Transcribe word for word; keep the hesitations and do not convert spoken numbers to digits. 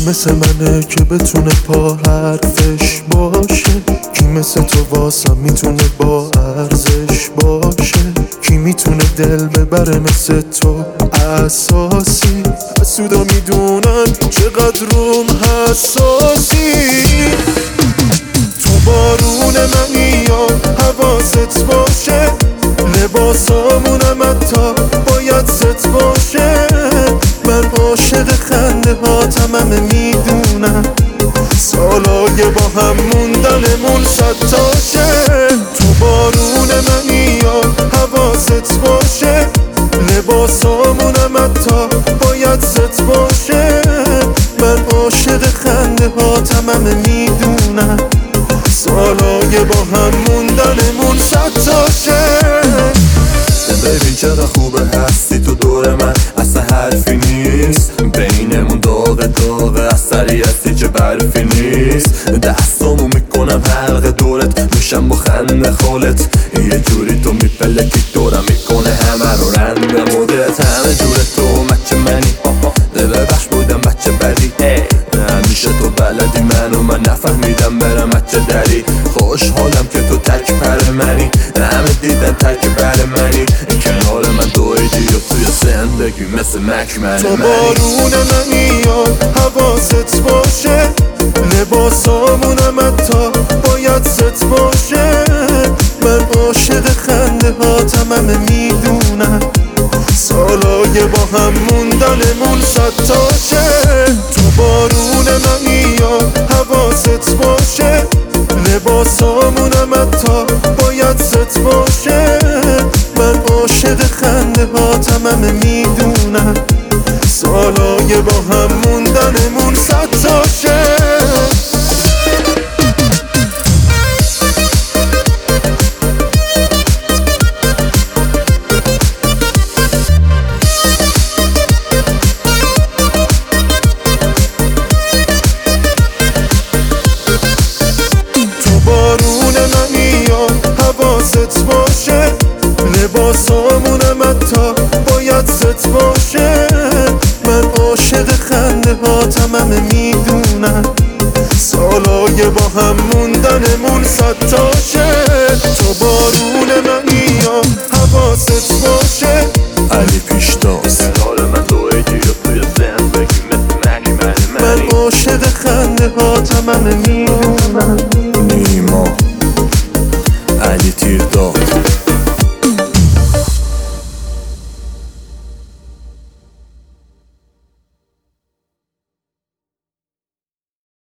مثل منه که بتونه پا حرفش باشه؟ کی مثل تو واسم میتونه با ارزش باشه؟ کی میتونه دل ببره مثل تو اساسی؟ حسودا میدونن چقدر روم حساسی. تو بارون منی یا حواست باشه، لباسامونم حتی باید ست باشه. من عاشق خنده هاتم همه میدونم، سالای با هم موندنمون صد تاشه. تو بارون منی یا حواست باشه، لباسامونم حتی باید ست باشه. من عاشق خنده هاتم همه میدونم، سالای با هم موندنمون صد تاشه. ببین چرا خوبه هستی تو دور من، اصلا حرفی نیست بینمون، داغ داغ اثری هستی چه برفی نیست. دستامو میکنم حلقه دورت، میشم با خنده خالت، یه جوری تو میپلکی دورم میکنه همه رو رنده مدت. همه جور تو مچه منی، ببخش بودم بچه بدی، همیشه تو بلدی منو من نفهمیدم برم بچه دری. خوشحالم که تو تک پر منی، همه دیدن تک بر منی، کنار من دویدی و توی زندگی مثل مکمن. تو بارون منی یا حواست باشه، لباسامونم حتی باید ست باشه. من عاشق خنده هاتم همه میدونم، سالای با هم موندنمون صد تاشه. تو بارون منی یا حواست باشه، لباسامونم حتی باید ست باشه. من عاشق خنده هاتم همه میدونم، سالای با هم موندنمون صد تاشه. حواست باشه، لباسامونم حتی باید ست باشه. من عاشق خنده هاتم همه میدونم، سالای با هم موندنمون صد تاشه. تو بارون منی یا حواست باشه،